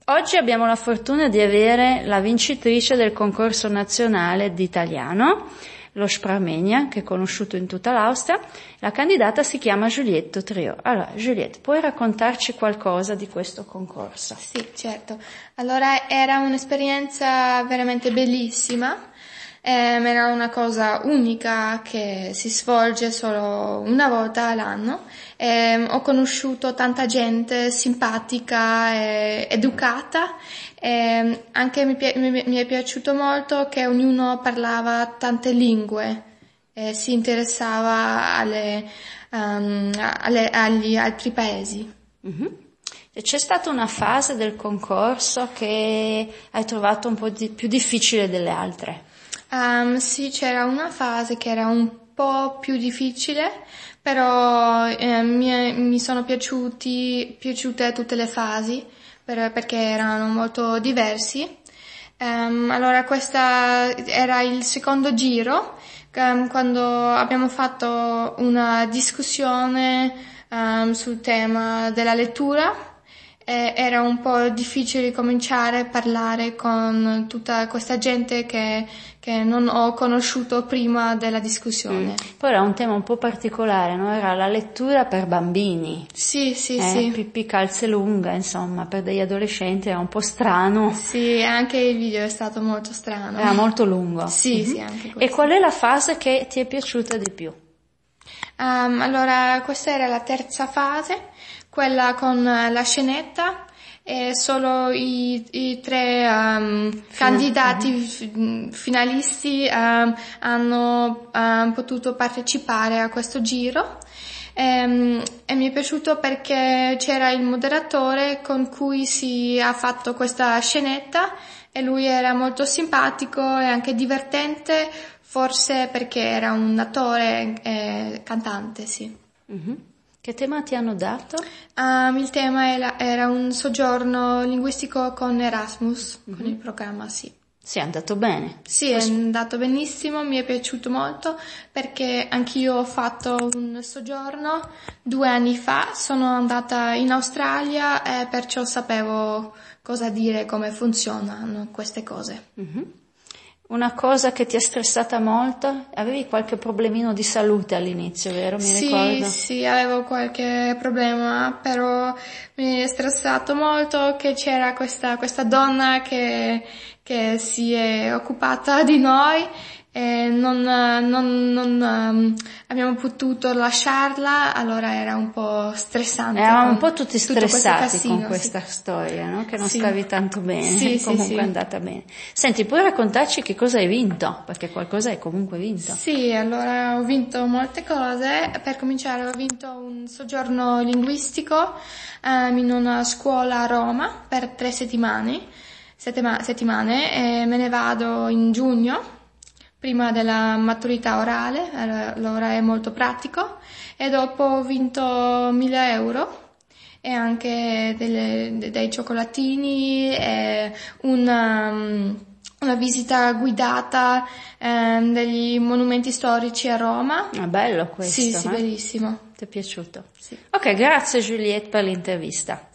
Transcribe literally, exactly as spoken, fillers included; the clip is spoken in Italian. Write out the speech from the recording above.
Oggi abbiamo la fortuna di avere la vincitrice del concorso nazionale di italiano, lo Sprachmania, che è conosciuto in tutta l'Austria. La candidata si chiama Juliette Triot. Allora, Juliette, puoi raccontarci qualcosa di questo concorso? Sì, certo. Allora, era un'esperienza veramente bellissima. Eh, era una cosa unica che si svolge solo una volta all'anno. Eh, ho conosciuto tanta gente simpatica e educata. Eh, anche mi, pi- mi, mi è piaciuto molto che ognuno parlava tante lingue e si interessava alle, um, alle, agli altri paesi. Mm-hmm. C'è stata una fase del concorso che hai trovato un po' di, più difficile delle altre? Um, sì, c'era una fase che era un po' più difficile, però eh, mi, mi sono piaciuti, piaciute tutte le fasi per, perché erano molto diversi. Um, allora, questa era il secondo giro, um, quando abbiamo fatto una discussione um, sul tema della lettura. Eh, era un po' difficile cominciare a parlare con tutta questa gente che, che non ho conosciuto prima della discussione. Mm. Poi era un tema un po' particolare, no? Era la lettura per bambini. Sì, sì, eh, sì. Pippi calze lunga, insomma, per degli adolescenti era un po' strano. Sì, anche il video è stato molto strano. Era molto lungo. Sì, mm-hmm. sì, anche questo. E qual è la fase che ti è piaciuta di più? Um, allora, questa era la terza fase, quella con la scenetta, e solo i, i tre um, candidati f- finalisti um, hanno um, potuto partecipare a questo giro. Um, e mi è piaciuto perché c'era il moderatore con cui si è fatto questa scenetta e lui era molto simpatico e anche divertente, forse perché era un attore e cantante, sì. Mm-hmm. Che tema ti hanno dato? Um, il tema era, era un soggiorno linguistico con Erasmus, mm-hmm. con il programma, sì. Sì, è andato bene. Sì, è andato benissimo, mi è piaciuto molto perché anch'io ho fatto un soggiorno due anni fa, sono andata in Australia e perciò sapevo cosa dire, come funzionano queste cose. Mm-hmm. Una cosa che ti ha stressata molto? Avevi qualche problemino di salute all'inizio, vero? Mi sì, ricordo. Sì, avevo qualche problema, però mi è stressato molto che c'era questa, questa donna che, che si è occupata di noi e non, non, non um, abbiamo potuto lasciarla, allora era un po' stressante. Eravamo un po' tutti stressati casino, con questa sì. storia, no? Che non sì. stavi tanto bene, sì, comunque sì, è sì. andata bene. Senti, puoi raccontarci che cosa hai vinto? Perché qualcosa hai comunque vinto. Sì, allora ho vinto molte cose. Per cominciare ho vinto un soggiorno linguistico um, in una scuola a Roma per tre settimane, settima- settimane e me ne vado in giugno, prima della maturità orale, allora è molto pratico, e dopo ho vinto mille euro e anche delle, dei cioccolatini e una, una visita guidata eh, degli monumenti storici a Roma. È bello questo. Sì, sì, eh? bellissimo. Ti è piaciuto? Sì. Ok, grazie Juliette per l'intervista.